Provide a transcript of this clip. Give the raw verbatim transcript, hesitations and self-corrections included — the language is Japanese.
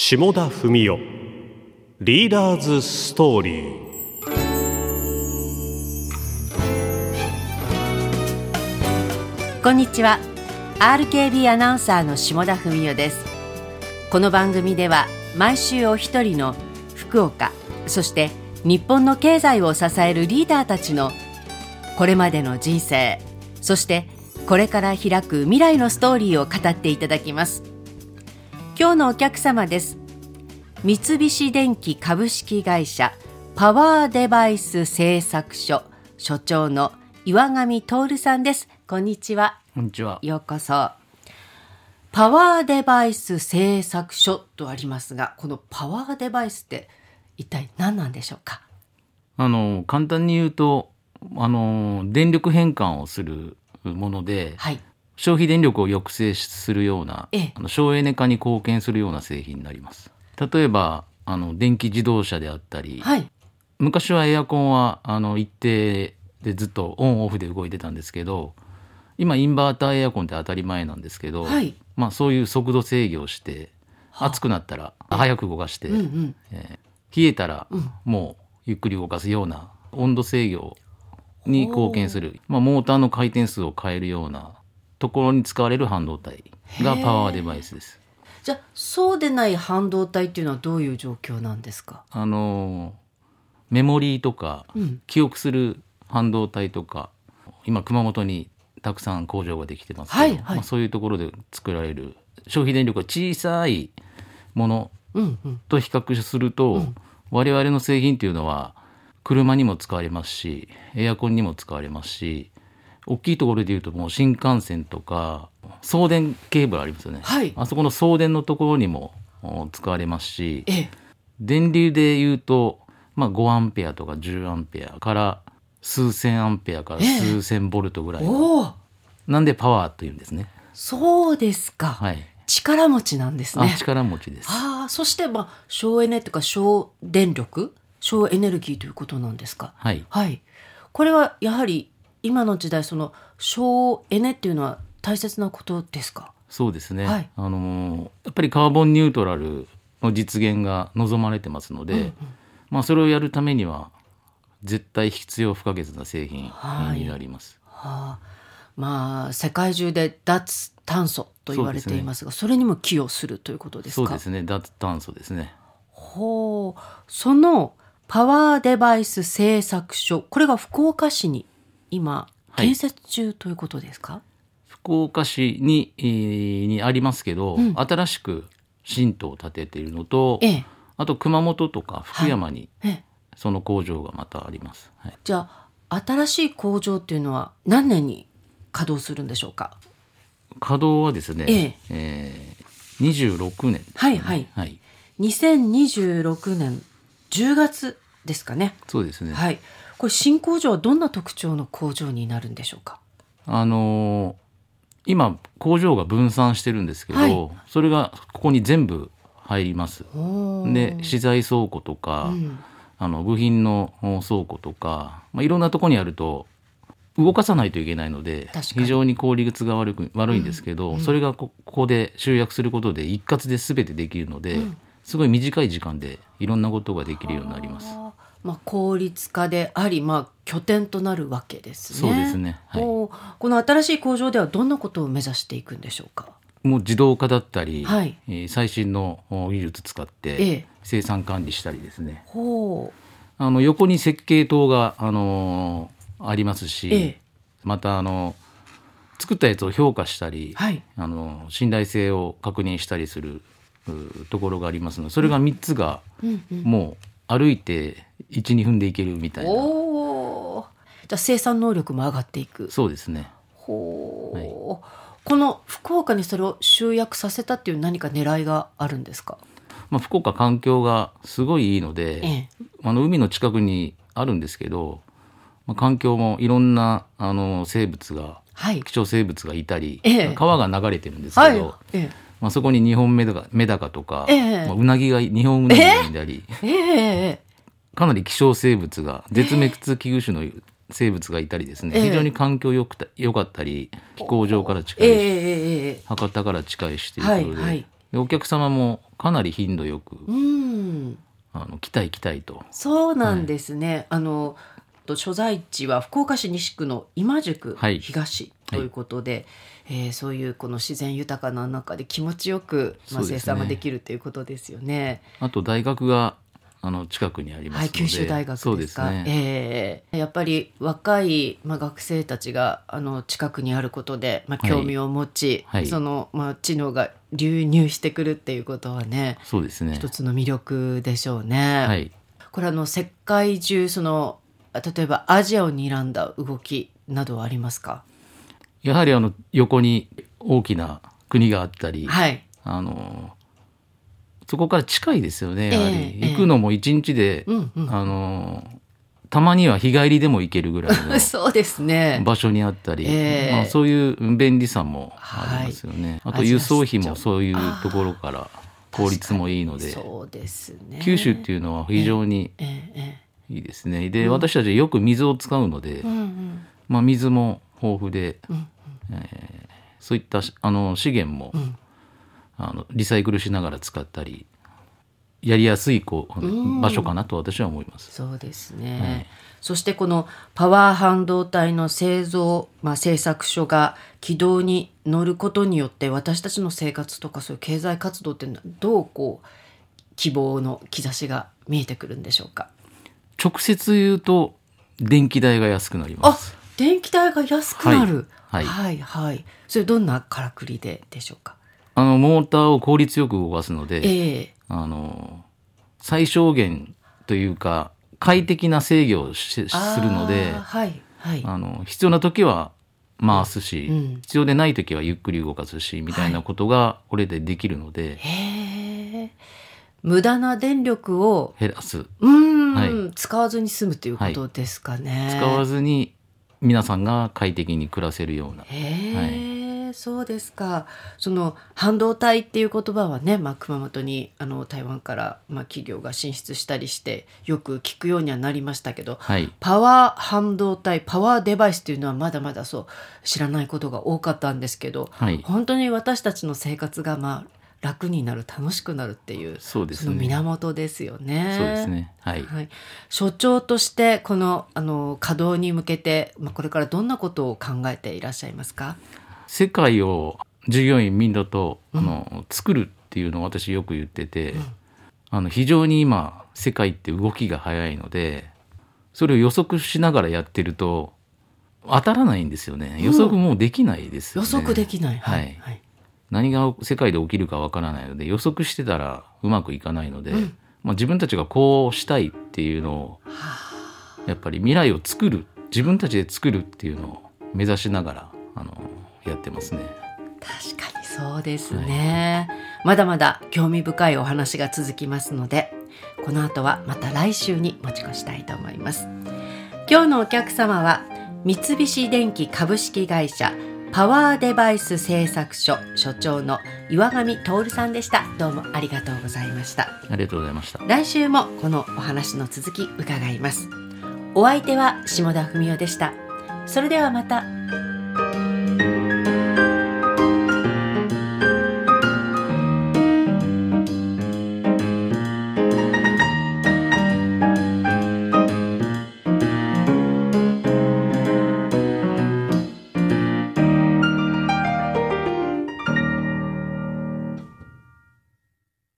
下田文雄リーダーズストーリー。 こんにちは。 アールケービー アナウンサーの下田文雄です。この番組では毎週お一人の福岡、そして日本の経済を支えるリーダーたちのこれまでの人生、そしてこれから開く未来のストーリーを語っていただきます。今日のお客様です。三菱電機株式会社パワーデバイス製作所所長の岩上徹さんです。こんにちは。 こんにちは。 ようこそ。パワーデバイス製作所とありますが、このパワーデバイスって一体何なんでしょうか？ あの簡単に言うとあの電力変換をするもので、はい、消費電力を抑制するような、ええ、あの省エネ化に貢献するような製品になります。例えばあの電気自動車であったり、はい、昔はエアコンはあの一定でずっとオンオフで動いてたんですけど、今インバーターエアコンって当たり前なんですけど、はい、まあ、そういう速度制御をして暑くなったら早く動かして、うんうん、えー、冷えたらもうゆっくり動かすような温度制御に貢献する、まあ、モーターの回転数を変えるようなところに使われる半導体がパワーデバイスです。 じゃあそうでない半導体っていうのはどういう状況なんですか？ あのメモリーとか、うん、記憶する半導体とか今熊本にたくさん工場ができてますけど、はいはい、まあ、そういうところで作られる消費電力が小さいものと比較すると、うんうん、我々の製品っていうのは車にも使われますしエアコンにも使われますし、大きいところでいうともう新幹線とか送電ケーブルありますよね、はい、あそこの送電のところにも使われますし、ええ、電流でいうと、まあ、ごアンペアとかじゅうアンペアから数千アンペアから数千ボルトぐらい、ええ、なんでパワーというんですね。 そうですか、はい、力持ちなんですね。 あ、力持ちです。 あ、そして、まあ、省エネというか省電力省エネルギーということなんですか？ はい、 はい、これはやはり今の時代その省エネっていうのは大切なことですか？ そうですね、はい、あのやっぱりカーボンニュートラルの実現が望まれてますので、うんうん、まあ、それをやるためには絶対必要不可欠な製品になります。 はい、はあ、まあ、世界中で脱炭素と言われていますが、 そ, す、ね、それにも寄与するということですか？ そうですね、脱炭素ですね。 ほう。そのパワーデバイス製作所、これが福岡市に今建設中ということですか？はい、 福岡市 に,、えー、にありますけど、うん、新しく新島を建てているのと、ええ、あと熊本とか福山に、はい、その工場がまたあります。はい、 じゃあ新しい工場っていうのは何年に稼働するんでしょうか？ 稼働はですね、えええー、にじゅうろくねんですね。 はいはいはい、にせんにじゅうろくねんじゅうがつですかね。 そうですね、 はい、これ新工場はどんな特徴の工場になるんでしょうか？ あのー、今工場が分散してるんですけど、はい、それがここに全部入ります。で資材倉庫とか、うん、あの部品の倉庫とか、まあ、いろんなところにあると動かさないといけないので非常に効率が悪く悪いんですけど、うんうん、それがここで集約することで一括で全てできるので、うん、すごい短い時間でいろんなことができるようになります。 まあ、効率化であり、まあ、拠点となるわけですね。 そうですね、はい、 この新しい工場ではどんなことを目指していくんでしょうか？ もう自動化だったり、はい、えー、最新の技術使って生産管理したりですね、ええ、ほう、あの横に設計棟が、あのー、ありますし、ええ、またあの作ったやつを評価したり、はい、あの信頼性を確認したりするところがありますので、それがみっつがもう歩いて いちにふんで行けるみたいな。 おー、じゃあ生産能力も上がっていく。 そうですね。 ほー、はい、この福岡にそれを集約させたっていう何か狙いがあるんですか？ まあ、福岡環境がすごいいいので、ええ、あの海の近くにあるんですけど、まあ、環境もいろんなあの生物が、はい、希少生物がいたり、ええ、川が流れてるんですけど、はい、ええ、まあ、そこにニホンメダカ、メダカとか、ええ、まあ、うなぎが日本うなぎがいたり、ええ、かなり希少生物が絶滅危惧種の生物がいたりですね、ええ、非常に環境良くた良かったり、飛行場から近いし、ええ、博多から近いしということで、はいはい、 でお客様もかなり頻度よく、 うん、 あの来たい来たいと。 そうなんですね、はい、あの所在地は福岡市西区の今宿東ということで、はいはい、えー、そういうこの自然豊かな中で気持ちよく、まあ、生産ができるということですよね。 あと大学があの近くにありますので、はい、 九州大学ですか。 そうですね、 えー、やっぱり若い、まあ、学生たちがあの近くにあることで、まあ、興味を持ち、はいはい、その、まあ、知能が流入してくるっていうことはね、 そうですね、 一つの魅力でしょうね、はい、これあの世界中その例えばアジアを睨んだ動きなどはありますか？ やはりあの横に大きな国があったり、 はい、 あのそこから近いですよね。やはり、えー、行くのも一日で、えーうんうん、あのたまには日帰りでも行けるぐらいのそうですね、 場所にあったり、えーまあ、そういう便利さもありますよね、はい、あと輸送費もそういうところから効率もいいので、 そうですね、 九州っていうのは非常にいいですね。で、うん、私たちはよく水を使うので、うんうんまあ、水も豊富で、うんうんえー、そういったあの資源も、うんあのリサイクルしながら使ったりやりやすいこう、うん、場所かなと私は思います。 そうですね、はい、そしてこのパワー半導体の製造、まあ、製作所が軌道に乗ることによって私たちの生活とかそういう経済活動ってどうこう希望の兆しが見えてくるんでしょうか？ 直接言うと電気代が安くなります。 あ、電気代が安くなる、 はい、 はい、はいはい。それどんなからくりででしょうか？ あのモーターを効率よく動かすので、 えー、 あの最小限というか快適な制御をしするので、 はいはい、 あの必要な時は回すし、うん、必要でない時はゆっくり動かすしみたいなことがこれでできるので、 はい、へー、無駄な電力を減らす、 うん、はい、使わずに済むということですかね、 はい、使わずに皆さんが快適に暮らせるような。 へー、はいそうですか。その半導体っていう言葉はね、まあ、熊本にあの台湾から、まあ、企業が進出したりしてよく聞くようにはなりましたけど、 はい、 パワー半導体パワーデバイスっていうのはまだまだそう知らないことが多かったんですけど、 はい、 本当に私たちの生活がまあ楽になる楽しくなるっていう、 そうですね、 その源ですよね。 そうですね、はいはい、所長としてこの、あの稼働に向けて、まあ、これからどんなことを考えていらっしゃいますか？ 世界を従業員みんなと、うん、あの作るっていうのを私よく言ってて、うん、あの非常に今世界って動きが早いのでそれを予測しながらやってると当たらないんですよね。予測もうできないですよね、 予測できない、 はいはい、何が世界で起きるかわからないので予測してたらうまくいかないので、うんまあ、自分たちがこうしたいっていうのをやっぱり未来を作る自分たちで作るっていうのを目指しながらあのやってますね。 確かにそうですね、はい、まだまだ興味深いお話が続きますのでこの後はまた来週に持ち越したいと思います。今日のお客様は三菱電機株式会社パワーデバイス製作所所長の岩上徹さんでした。どうもありがとうございました。 ありがとうございました。 来週もこのお話の続き伺います。お相手は下田文夫でした。それではまた。